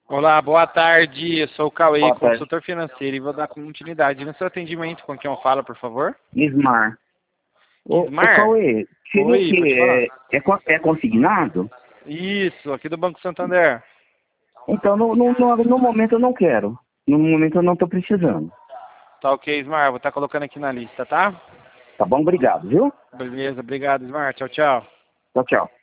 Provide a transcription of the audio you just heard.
Olá, boa tarde. Eu sou o Cauê, Boa tarde. consultor financeiro, e vou dar continuidade no seu atendimento. Com quem eu falo, por favor? Ismar. Ô Ismar? Cauê, seria o Oi, pode falar. quê? É consignado? Isso, aqui do Banco Santander. Então, no momento eu não quero. No momento eu não estou precisando. Tá ok, Ismar. Vou estar colocando aqui na lista, tá? Tá bom? Obrigado, viu? Beleza, obrigado, Ismar. Tchau, tchau. Tchau, tchau.